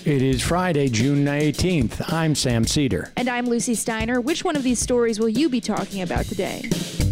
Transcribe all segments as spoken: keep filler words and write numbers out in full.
It is Friday, June eighteenth. I'm Sam Cedar. And I'm Lucy Steiner. Which one of these stories will you be talking about today?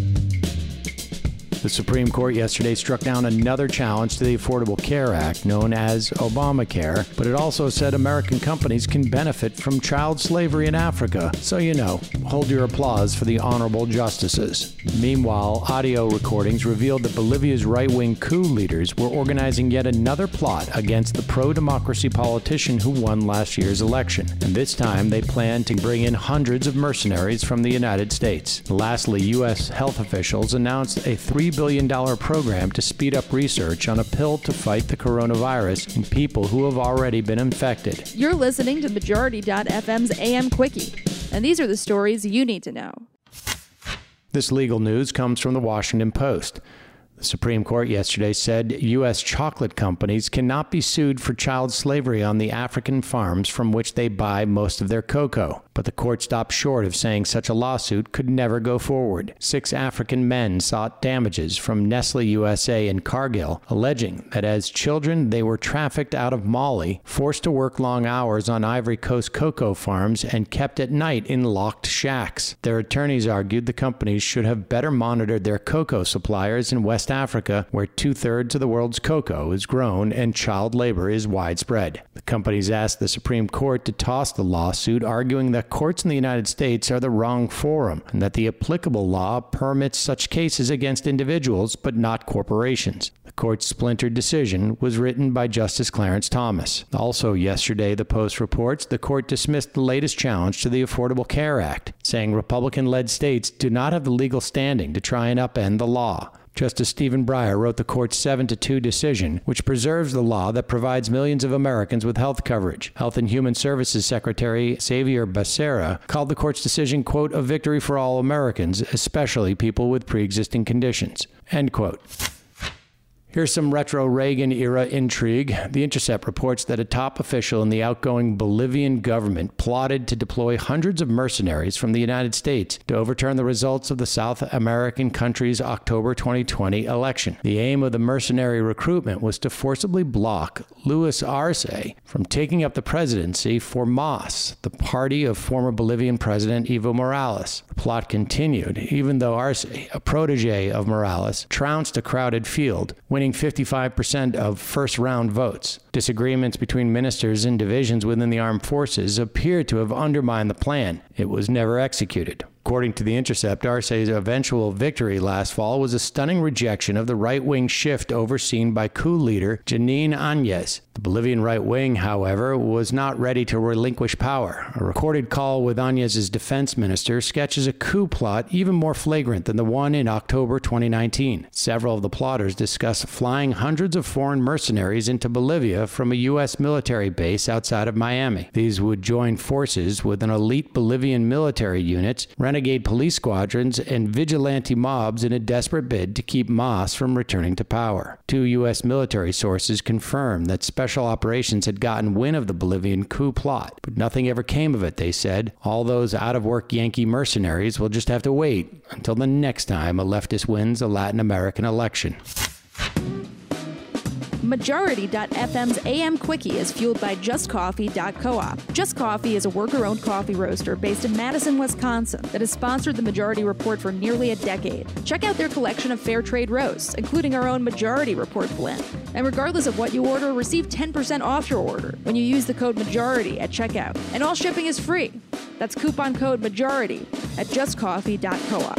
The Supreme Court yesterday struck down another challenge to the Affordable Care Act, known as Obamacare, but it also said American companies can benefit from child slavery in Africa. So you know, hold your applause for the honorable justices. Meanwhile, audio recordings revealed that Bolivia's right-wing coup leaders were organizing yet another plot against the pro-democracy politician who won last year's election. And this time, they plan to bring in hundreds of mercenaries from the United States. Lastly, U S health officials announced a three billion dollars program to speed up research on a pill to fight the coronavirus in people who have already been infected. You're listening to Majority dot F M's A M Quickie, and these are the stories you need to know. This legal news comes from the Washington Post. The Supreme Court yesterday said U S chocolate companies cannot be sued for child slavery on the African farms from which they buy most of their cocoa. But the court stopped short of saying such a lawsuit could never go forward. Six African men sought damages from Nestle U S A and Cargill, alleging that as children they were trafficked out of Mali, forced to work long hours on Ivory Coast cocoa farms, and kept at night in locked shacks. Their attorneys argued the companies should have better monitored their cocoa suppliers in West Africa, where two-thirds of the world's cocoa is grown and child labor is widespread. The companies asked the Supreme Court to toss the lawsuit, arguing that courts in the United States are the wrong forum and that the applicable law permits such cases against individuals but not corporations. The court's splintered decision was written by Justice Clarence Thomas. Also yesterday, the Post reports the court dismissed the latest challenge to the Affordable Care Act, saying Republican-led states do not have the legal standing to try and upend the law. Justice Stephen Breyer wrote the court's seven to two decision, which preserves the law that provides millions of Americans with health coverage. Health and Human Services Secretary Xavier Becerra called the court's decision, quote, a victory for all Americans, especially people with pre-existing conditions, end quote. Here's some retro Reagan-era intrigue. The Intercept reports that a top official in the outgoing Bolivian government plotted to deploy hundreds of mercenaries from the United States to overturn the results of the South American country's October twenty twenty election. The aim of the mercenary recruitment was to forcibly block Luis Arce from taking up the presidency for M A S, the party of former Bolivian President Evo Morales. The plot continued, even though Arce, a protege of Morales, trounced a crowded field, winning fifty-five percent of first-round votes. Disagreements between ministers and divisions within the armed forces appeared to have undermined the plan. It was never executed. According to The Intercept, Arce's eventual victory last fall was a stunning rejection of the right-wing shift overseen by coup leader Janine Áñez. The Bolivian right wing, however, was not ready to relinquish power. A recorded call with Áñez's defense minister sketches a coup plot even more flagrant than the one in October twenty nineteen. Several of the plotters discuss flying hundreds of foreign mercenaries into Bolivia from a U S military base outside of Miami. These would join forces with an elite Bolivian military units, renegade police squadrons, and vigilante mobs in a desperate bid to keep M A S from returning to power. Two U S military sources confirmed that special operations had gotten wind of the Bolivian coup plot, but nothing ever came of it, they said. All those out-of-work Yankee mercenaries will just have to wait until the next time a leftist wins a Latin American election. Majority dot F M's A M Quickie is fueled by Just Coffee dot coop. Just Coffee is a worker-owned coffee roaster based in Madison, Wisconsin that has sponsored the Majority Report for nearly a decade. Check out their collection of fair trade roasts, including our own Majority Report blend. And regardless of what you order, receive ten percent off your order when you use the code MAJORITY at checkout. And all shipping is free. That's coupon code MAJORITY at Just Coffee dot coop.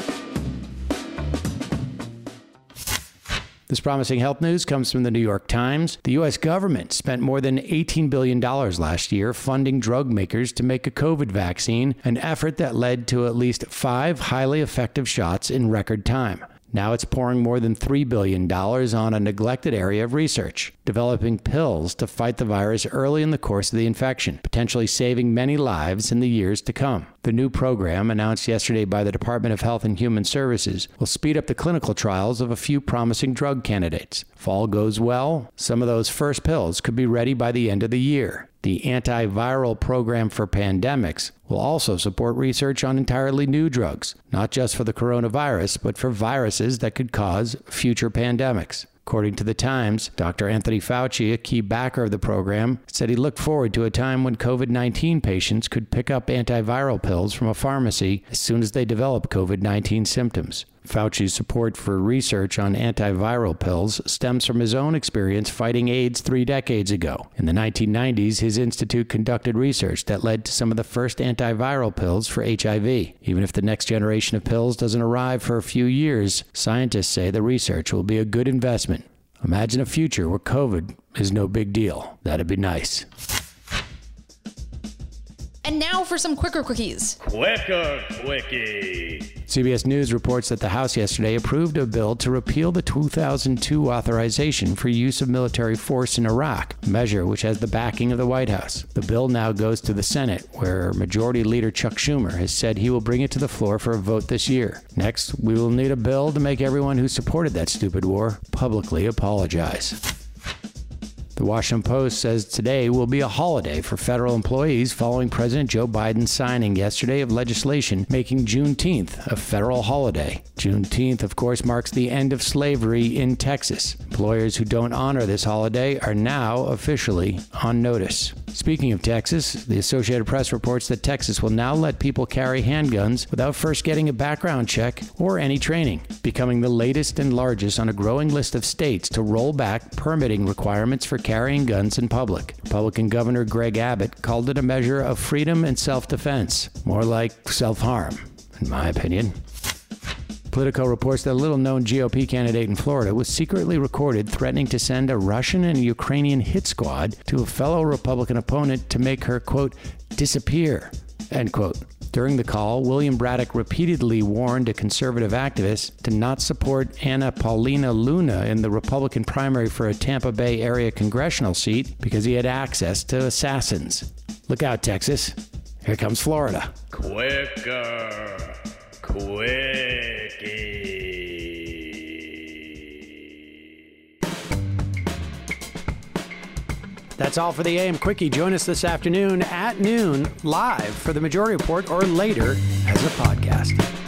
This promising health news comes from the New York Times. The U S government spent more than eighteen billion dollars last year funding drug makers to make a COVID vaccine, an effort that led to at least five highly effective shots in record time. Now it's pouring more than three billion dollars on a neglected area of research, developing pills to fight the virus early in the course of the infection, potentially saving many lives in the years to come. The new program, announced yesterday by the Department of Health and Human Services, will speed up the clinical trials of a few promising drug candidates. If all goes well, some of those first pills could be ready by the end of the year. The antiviral program for pandemics will also support research on entirely new drugs, not just for the coronavirus, but for viruses that could cause future pandemics. According to The Times, Doctor Anthony Fauci, a key backer of the program, said he looked forward to a time when COVID nineteen patients could pick up antiviral pills from a pharmacy as soon as they develop COVID nineteen symptoms. Fauci's support for research on antiviral pills stems from his own experience fighting AIDS three decades ago. In the nineteen nineties, his institute conducted research that led to some of the first antiviral pills for H I V. Even if the next generation of pills doesn't arrive for a few years, scientists say the research will be a good investment. Imagine a future where COVID is no big deal. That'd be nice. And now for some quicker quickies. Quicker quickie. C B S News reports that the House yesterday approved a bill to repeal the two thousand two authorization for use of military force in Iraq, a measure which has the backing of the White House. The bill now goes to the Senate, where Majority Leader Chuck Schumer has said he will bring it to the floor for a vote this year. Next, we will need a bill to make everyone who supported that stupid war publicly apologize. The Washington Post says today will be a holiday for federal employees following President Joe Biden's signing yesterday of legislation making Juneteenth a federal holiday. Juneteenth, of course, marks the end of slavery in Texas. Employers who don't honor this holiday are now officially on notice. Speaking of Texas, the Associated Press reports that Texas will now let people carry handguns without first getting a background check or any training, becoming the latest and largest on a growing list of states to roll back permitting requirements for carrying guns in public. Republican Governor Greg Abbott called it a measure of freedom and self-defense, more like self-harm, in my opinion. Politico reports that a little-known G O P candidate in Florida was secretly recorded threatening to send a Russian and Ukrainian hit squad to a fellow Republican opponent to make her, quote, disappear, end quote. During the call, William Braddock repeatedly warned a conservative activist to not support Anna Paulina Luna in the Republican primary for a Tampa Bay area congressional seat because he had access to assassins. Look out, Texas. Here comes Florida. Quicker quickie. That's all for the A M Quickie. Join us this afternoon at noon live for the Majority Report or later as a podcast.